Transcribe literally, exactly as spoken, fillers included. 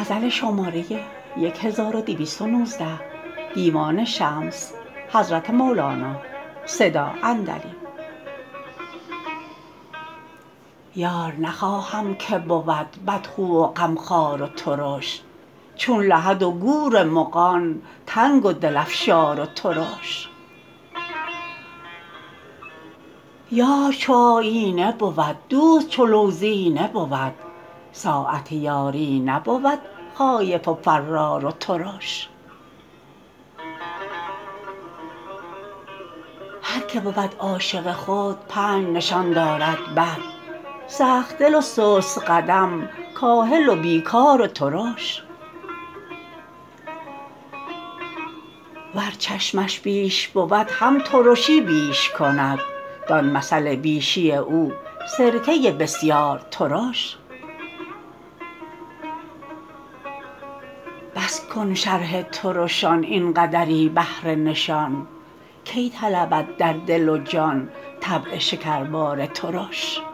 یار نخواهم که بود بدخو و غمخوار و ترش چون لحد و گور مغان تنگ و دل افشار و ترش یار چو آیینه بود دوست چو لوزینه بود ساعت یاری نبود خایف و فرار و ترش هر که بود عاشق خود پنج نشان دارد بد سخت دل و سست قدم کاهل و بی کار و ترش ور چشمش بیش بود هم ترشی بیش کند دان مثل بیشی او سرکه بسیار ترش بس کن شرح ترشان این قدری بهر نشان کی طلبد در دل و جان طبع شکربار ترش